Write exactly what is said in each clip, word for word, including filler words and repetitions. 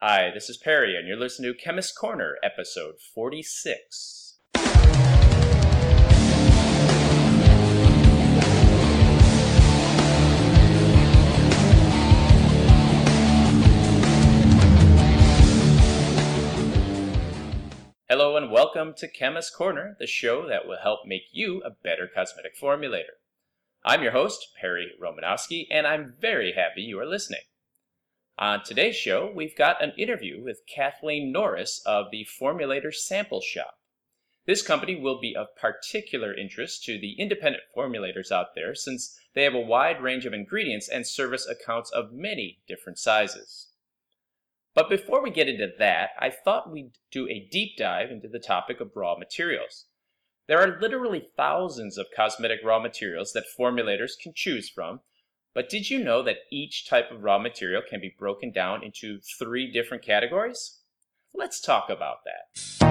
Hi, this is Perry, and you're listening to Chemist Corner, episode forty-six. Hello and welcome to Chemist Corner, the show that will help make you a better cosmetic formulator. I'm your host, Perry Romanowski, and I'm very happy you are listening. On today's show, we've got an interview with Kathleen Norris of the Formulator Sample Shop. This company will be of particular interest to the independent formulators out there since they have a wide range of ingredients and service accounts of many different sizes. But before we get into that, I thought we'd do a deep dive into the topic of raw materials. There are literally thousands of cosmetic raw materials that formulators can choose from. But did you know that each type of raw material can be broken down into three different categories? Let's talk about that.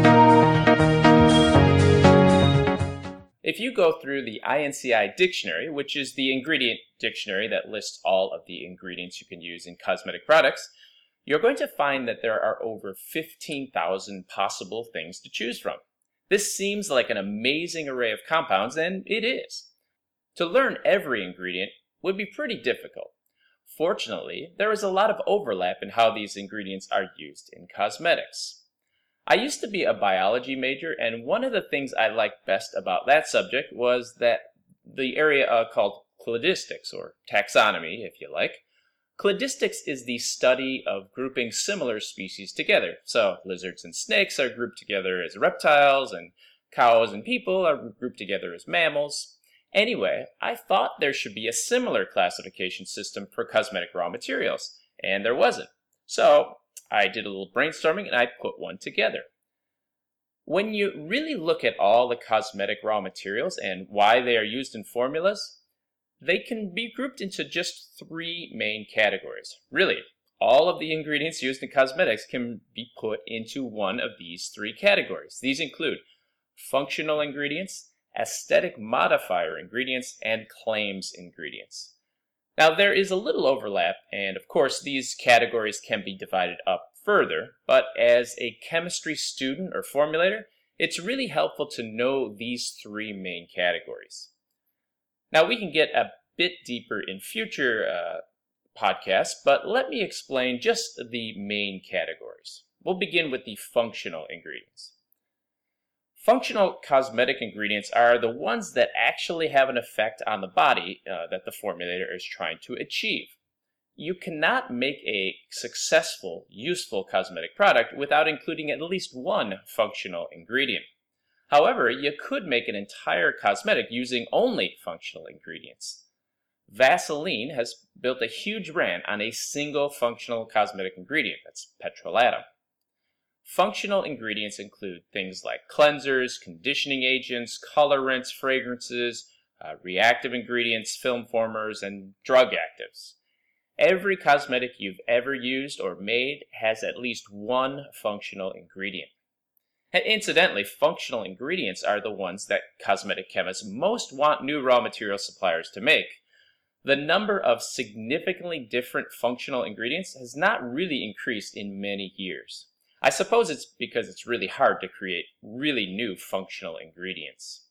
If you go through the I N C I dictionary, which is the ingredient dictionary that lists all of the ingredients you can use in cosmetic products, you're going to find that there are over fifteen thousand possible things to choose from. This seems like an amazing array of compounds, and it is. To learn every ingredient would be pretty difficult. Fortunately, there is a lot of overlap in how these ingredients are used in cosmetics. I used to be a biology major, and one of the things I liked best about that subject was that the area uh, called cladistics, or taxonomy, if you like. Cladistics is the study of grouping similar species together. So lizards and snakes are grouped together as reptiles, and cows and people are grouped together as mammals. Anyway, I thought there should be a similar classification system for cosmetic raw materials, and there wasn't. So I did a little brainstorming and I put one together. When you really look at all the cosmetic raw materials and why they are used in formulas, they can be grouped into just three main categories. Really, all of the ingredients used in cosmetics can be put into one of these three categories. These include functional ingredients, aesthetic modifier ingredients, and claims ingredients. Now, there is a little overlap, and of course these categories can be divided up further, but as a chemistry student or formulator, it's really helpful to know these three main categories. Now, we can get a bit deeper in future uh, podcasts, but let me explain just the main categories. We'll begin with the functional ingredients. Functional cosmetic ingredients are the ones that actually have an effect on the body uh, that the formulator is trying to achieve. You cannot make a successful, useful cosmetic product without including at least one functional ingredient. However, you could make an entire cosmetic using only functional ingredients. Vaseline has built a huge brand on a single functional cosmetic ingredient, that's petrolatum. Functional ingredients include things like cleansers, conditioning agents, colorants, fragrances, uh, reactive ingredients, film formers, and drug actives. Every cosmetic you've ever used or made has at least one functional ingredient. And incidentally, functional ingredients are the ones that cosmetic chemists most want new raw material suppliers to make. The number of significantly different functional ingredients has not really increased in many years. I suppose it's because it's really hard to create really new functional ingredients.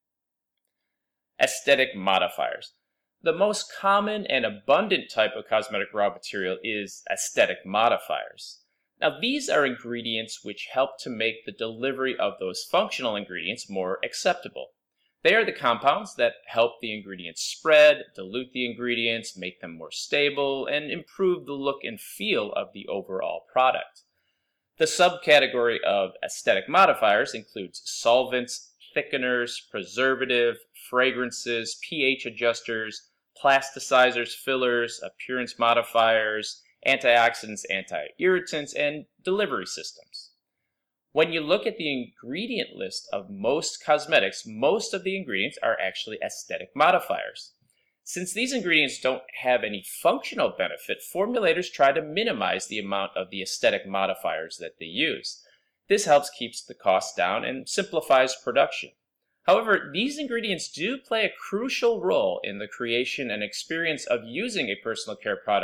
Aesthetic modifiers. The most common and abundant type of cosmetic raw material is aesthetic modifiers. Now, these are ingredients which help to make the delivery of those functional ingredients more acceptable. They are the compounds that help the ingredients spread, dilute the ingredients, make them more stable, and improve the look and feel of the overall product. The subcategory of aesthetic modifiers includes solvents, thickeners, preservative, fragrances, pH adjusters, plasticizers, fillers, appearance modifiers, antioxidants, anti-irritants, and delivery systems. When you look at the ingredient list of most cosmetics, most of the ingredients are actually aesthetic modifiers. Since these ingredients don't have any functional benefit, formulators try to minimize the amount of the aesthetic modifiers that they use. This helps keep the costs down and simplifies production. However, these ingredients do play a crucial role in the creation and experience of using a personal care product,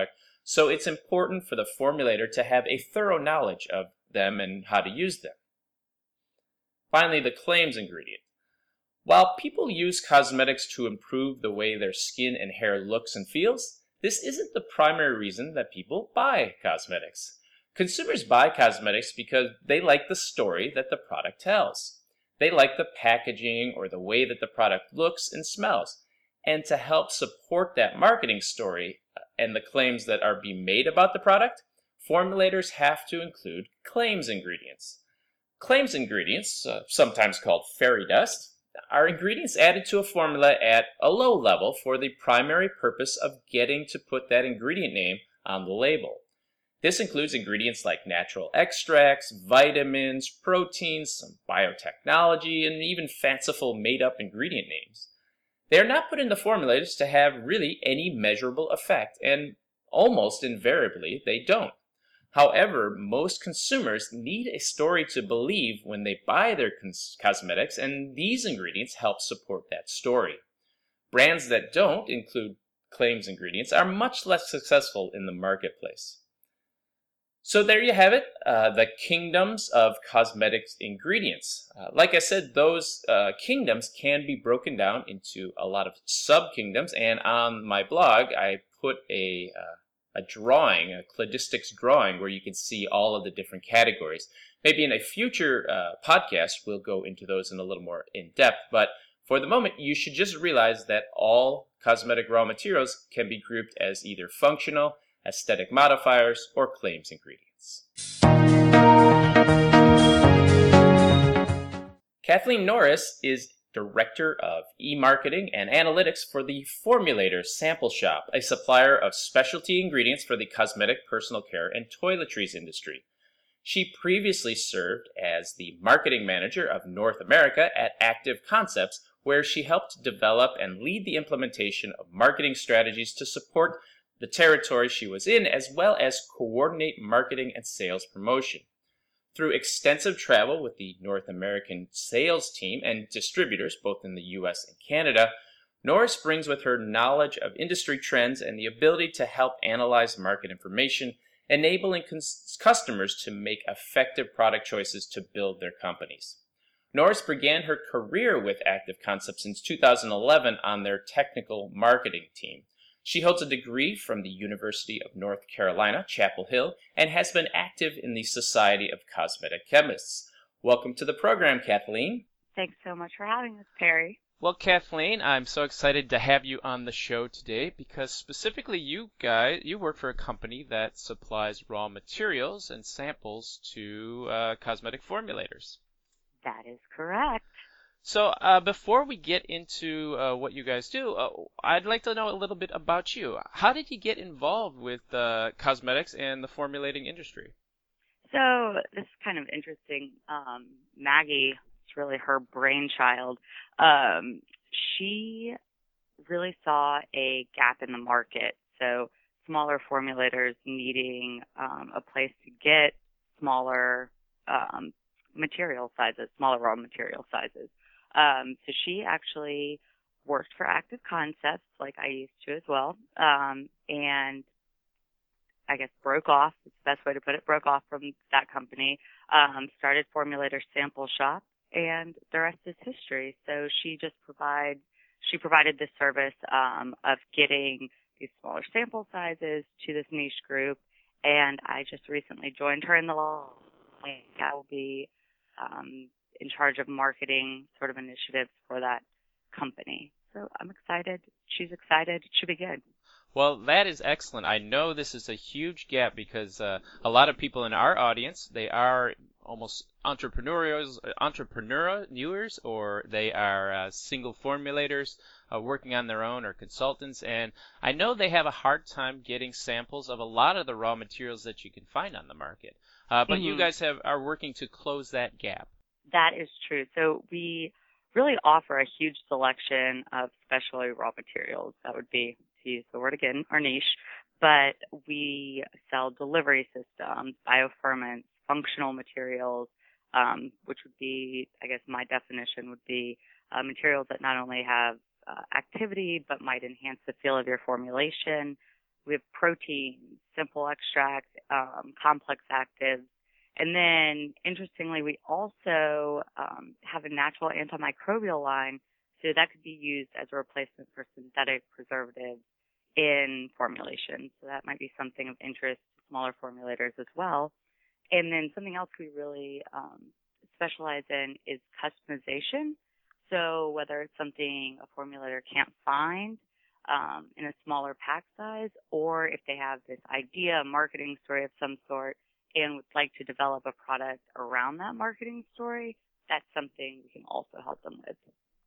So it's important for the formulator to have a thorough knowledge of them and how to use them. Finally, the claims ingredient. While people use cosmetics to improve the way their skin and hair looks and feels, this isn't the primary reason that people buy cosmetics. Consumers buy cosmetics because they like the story that the product tells. They like the packaging or the way that the product looks and smells. And to help support that marketing story and the claims that are being made about the product, formulators have to include claims ingredients. Claims ingredients, uh, sometimes called fairy dust, are ingredients added to a formula at a low level for the primary purpose of getting to put that ingredient name on the label. This includes ingredients like natural extracts, vitamins, proteins, some biotechnology, and even fanciful made-up ingredient names. They are not put in the formulators to have really any measurable effect, and almost invariably they don't. However, most consumers need a story to believe when they buy their cos- cosmetics, and these ingredients help support that story. Brands that don't include claims ingredients are much less successful in the marketplace. So there you have it, uh, the kingdoms of cosmetics ingredients. Uh, like I said, those uh, kingdoms can be broken down into a lot of sub-kingdoms, and on my blog I put a, uh, a drawing, a cladistics drawing, where you can see all of the different categories. Maybe in a future uh, podcast we'll go into those in a little more in depth, but for the moment you should just realize that all cosmetic raw materials can be grouped as either functional, aesthetic modifiers, or claims ingredients. Kathleen Norris is Director of E-Marketing and Analytics for the Formulator Sample Shop, a supplier of specialty ingredients for the cosmetic, personal care, and toiletries industry. She previously served as the Marketing Manager of North America at Active Concepts, where she helped develop and lead the implementation of marketing strategies to support the territory she was in, as well as coordinate marketing and sales promotion. Through extensive travel with the North American sales team and distributors, both in the U S and Canada, Norris brings with her knowledge of industry trends and the ability to help analyze market information, enabling cons- customers to make effective product choices to build their companies. Norris began her career with Active Concepts since two thousand eleven on their technical marketing team. She holds a degree from the University of North Carolina, Chapel Hill, and has been active in the Society of Cosmetic Chemists. Welcome to the program, Kathleen. Thanks so much for having us, Perry. Well, Kathleen, I'm so excited to have you on the show today because specifically you guys, you work for a company that supplies raw materials and samples to uh, cosmetic formulators. That is correct. So uh, before we get into uh, what you guys do, uh, I'd like to know a little bit about you. How did you get involved with uh, cosmetics and the formulating industry? So this is kind of interesting. Um, Maggie, it's really her brainchild. Um, she really saw a gap in the market. So smaller formulators needing um, a place to get smaller um, material sizes, smaller raw material sizes. Um, so she actually worked for Active Concepts, like I used to as well, um, and I guess broke off, it's the best way to put it, broke off from that company, um, started Formulator Sample Shop, and the rest is history. So she just provide, she provided this service um, of getting these smaller sample sizes to this niche group, and I just recently joined her in the law. I will be um, in charge of marketing sort of initiatives for that company. So I'm excited. She's excited. It should be good. Well, that is excellent. I know this is a huge gap because uh, a lot of people in our audience, they are almost entrepreneurs, entrepreneurs, or they are uh, single formulators uh, working on their own or consultants. And I know they have a hard time getting samples of a lot of the raw materials that you can find on the market. Uh, but mm-hmm. you guys have are working to close that gap. That is true. So we really offer a huge selection of specialty raw materials. That would be, to use the word again, our niche. But we sell delivery systems, bioferments, functional materials, um, which would be, I guess my definition would be uh, materials that not only have uh, activity but might enhance the feel of your formulation. we have proteins, simple extract, um, complex actives. And then, interestingly, we also um, have a natural antimicrobial line, so that could be used as a replacement for synthetic preservatives in formulation. So that might be something of interest to smaller formulators as well. And then something else we really um, specialize in is customization. So whether it's something a formulator can't find um, in a smaller pack size, or if they have this idea, a marketing story of some sort, and would like to develop a product around that marketing story, that's something we can also help them with.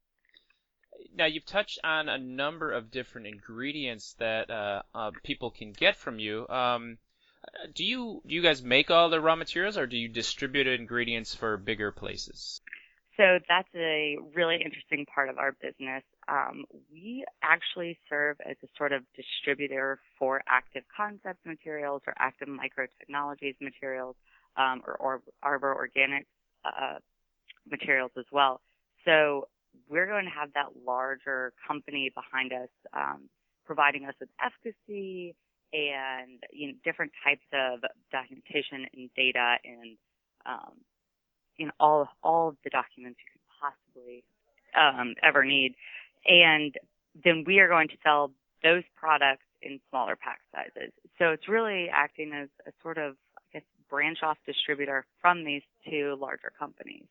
Now, you've touched on a number of different ingredients that uh, uh, people can get from you. Um, do you do you guys make all the raw materials, or do you distribute ingredients for bigger places? So that's a really interesting part of our business. Um, we actually serve as a sort of distributor for active concepts materials or active microtechnologies materials, um, or, or Arbor Organics uh, materials as well. So we're going to have that larger company behind us, um, providing us with efficacy and, you know, different types of documentation and data and um, you know, all all of the documents you could possibly um, ever need. And then we are going to sell those products in smaller pack sizes. So it's really acting as a sort of, I guess, branch-off distributor from these two larger companies.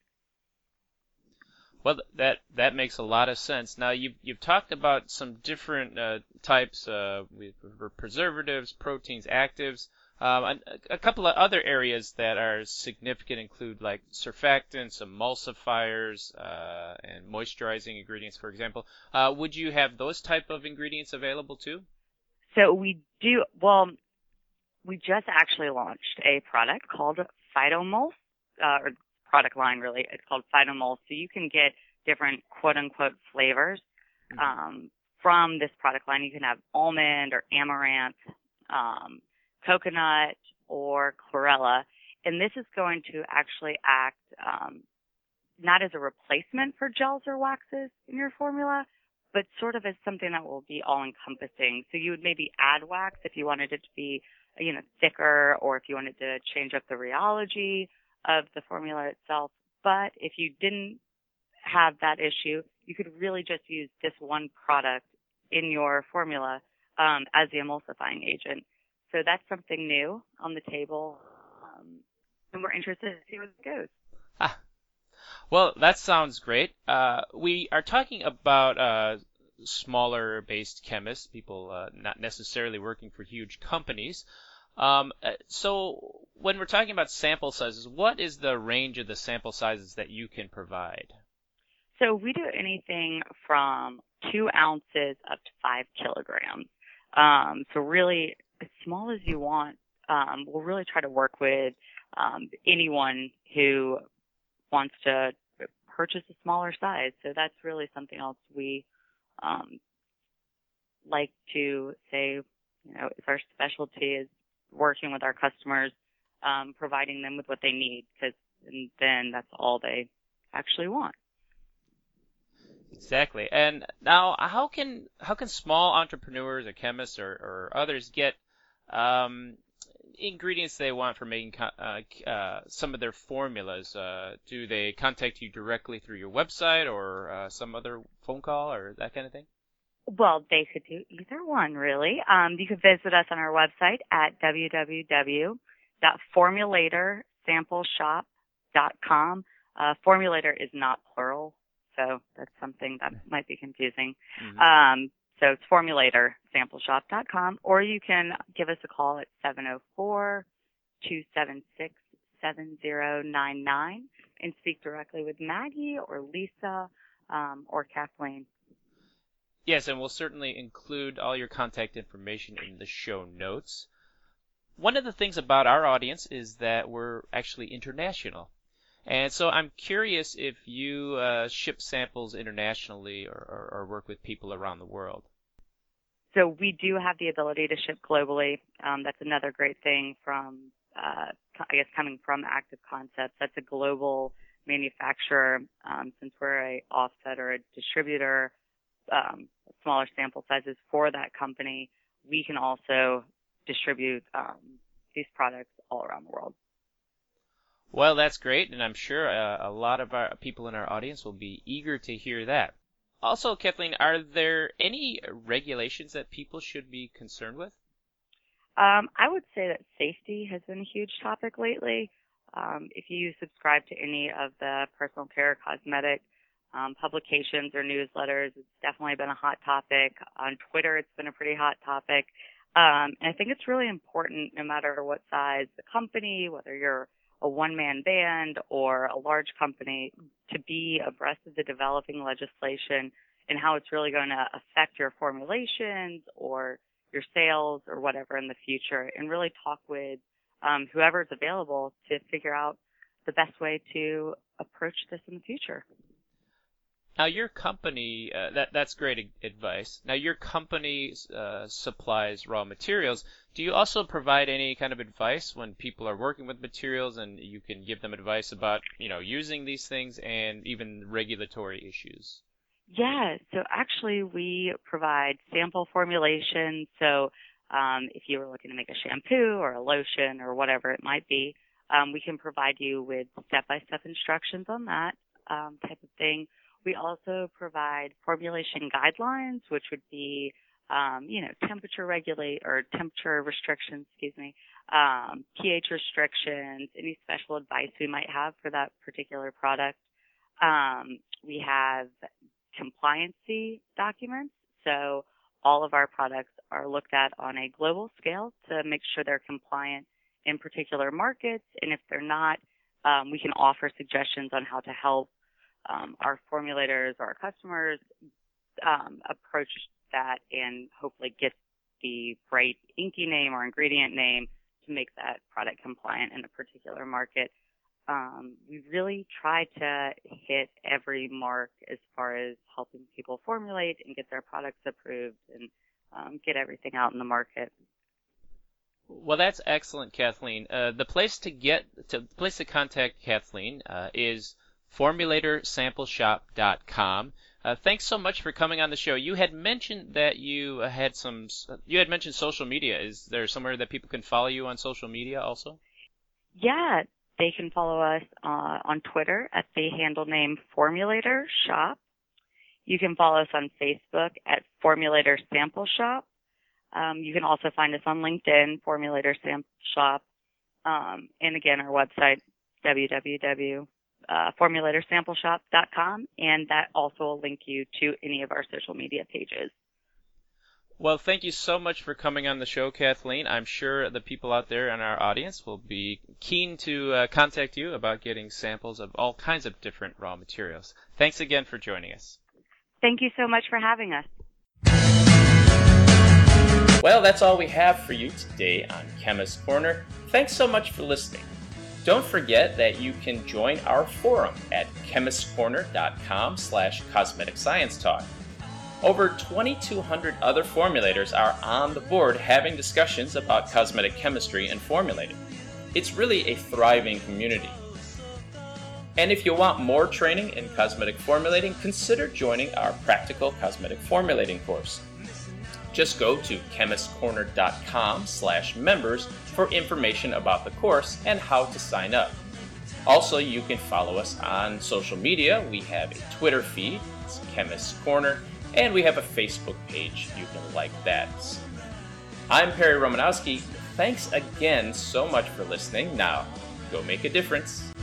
Well, that that makes a lot of sense. Now, you've, you've talked about some different uh, types, uh, with preservatives, proteins, actives. Um, a, a couple of other areas that are significant include like surfactants, emulsifiers, uh, and moisturizing ingredients, for example. Uh, would you have those type of ingredients available too? So we do, well, we just actually launched a product called Phytomulse, uh, or product line really. It's called Phytomulse. So you can get different quote-unquote flavors um, from this product line. You can have almond or amaranth, um, coconut, or chlorella, and this is going to actually act um, not as a replacement for gels or waxes in your formula, but sort of as something that will be all-encompassing. So you would maybe add wax if you wanted it to be, you know, thicker, or if you wanted to change up the rheology of the formula itself. But if you didn't have that issue, you could really just use this one product in your formula um, as the emulsifying agent. So that's something new on the table, um, and we're interested to see where it goes. Ah, well, that sounds great. Uh, we are talking about uh, smaller-based chemists, people uh, not necessarily working for huge companies. Um, so when we're talking about sample sizes, what is the range of the sample sizes that you can provide? So we do anything from two ounces up to five kilograms. Um, so really, as small as you want. Um, we'll really try to work with um, anyone who wants to purchase a smaller size. So that's really something else we um, like to say, you know, is our specialty is working with our customers, um, providing them with what they need, because then that's all they actually want. Exactly. And now, how can how can small entrepreneurs or chemists or, or others get um, ingredients they want for making uh, uh, some of their formulas? Uh, do they contact you directly through your website or uh, some other phone call or that kind of thing? Well, they could do either one, really. Um, you could visit us on our website at w w w dot formulator sample shop dot com. Uh, formulator is not plural, so that's something that might be confusing. Mm-hmm. Um, so it's formulator sample shop dot com, or you can give us a call at seven oh four, two seven six, seven oh nine nine and speak directly with Maggie or Lisa um, or Kathleen. Yes, and we'll certainly include all your contact information in the show notes. One of the things about our audience is that we're actually international. And so I'm curious if you uh, ship samples internationally or, or, or work with people around the world. So we do have the ability to ship globally. Um, that's another great thing from, uh, I guess, coming from Active Concepts. That's a global manufacturer. Um, since we're a offset or a distributor, um, smaller sample sizes for that company, we can also distribute um, these products all around the world. Well, that's great, and I'm sure uh, a lot of our people in our audience will be eager to hear that. Also, Kathleen, are there any regulations that people should be concerned with? Um, I would say that safety has been a huge topic lately. Um, if you subscribe to any of the personal care cosmetic um, publications or newsletters, it's definitely been a hot topic. On Twitter, it's been a pretty hot topic. Um, and I think it's really important, no matter what size the company, whether you're a one-man band or a large company, to be abreast of the developing legislation and how it's really going to affect your formulations or your sales or whatever in the future, and really talk with um, whoever's available to figure out the best way to approach this in the future. Now, your company, uh, that that's great advice. Now, your company uh, supplies raw materials. Do you also provide any kind of advice when people are working with materials, and you can give them advice about, you know, using these things and even regulatory issues? Yeah, so actually we provide sample formulations. So um, if you were looking to make a shampoo or a lotion or whatever it might be, um, we can provide you with step-by-step instructions on that um, type of thing. We also provide formulation guidelines, which would be, um, you know, temperature regulate or temperature restrictions, excuse me, um, pH restrictions, any special advice we might have for that particular product. Um, we have compliancy documents. So all of our products are looked at on a global scale to make sure they're compliant in particular markets. And if they're not, um, we can offer suggestions on how to help um, our formulators or our customers um, approach that and hopefully get the right inky name or ingredient name to make that product compliant in a particular market. Um, we really try to hit every mark as far as helping people formulate and get their products approved and um, get everything out in the market. Well, that's excellent, Kathleen. Uh, the place to get to the place to contact Kathleen uh, is formulator sample shop dot com. Uh, thanks so much for coming on the show. You had mentioned that you had some. You had mentioned social media. Is there somewhere that people can follow you on social media also? Yeah. They can follow us uh, on Twitter at the handle name Formulator Shop. You can follow us on Facebook at Formulator Sample Shop. Um, you can also find us on LinkedIn, Formulator Sample Shop. Um, and again, our website, w w w dot formulator sample shop dot com. And that also will link you to any of our social media pages. Well, thank you so much for coming on the show, Kathleen. I'm sure the people out there in our audience will be keen to uh, contact you about getting samples of all kinds of different raw materials. Thanks again for joining us. Thank you so much for having us. Well, that's all we have for you today on Chemist Corner. Thanks so much for listening. Don't forget that you can join our forum at chemist corner dot com slash cosmetic science talk. Over twenty-two hundred other formulators are on the board having discussions about cosmetic chemistry and formulating. It's really a thriving community. And if you want more training in cosmetic formulating, consider joining our Practical Cosmetic Formulating course. Just go to chemist corner dot com slash members for information about the course and how to sign up. Also, you can follow us on social media. We have a Twitter feed, it's Chemist Corner, and we have a Facebook page. You can like that. I'm Perry Romanowski. Thanks again so much for listening. Now, go make a difference.